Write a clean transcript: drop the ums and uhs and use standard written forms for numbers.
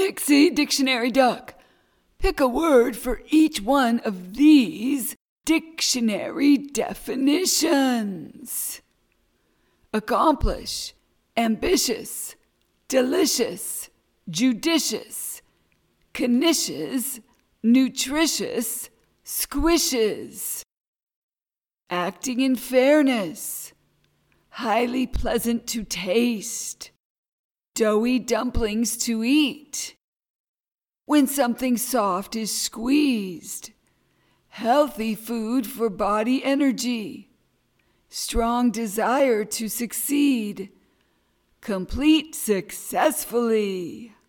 Pixie Dictionary Duck, pick a word for each one of these dictionary definitions. Accomplish, ambitious, delicious, judicious, knishes, nutritious, squishes. Acting in fairness, highly pleasant to taste, doughy dumplings to eat. When something soft is squeezed, healthy food for body energy, strong desire to succeed, complete successfully.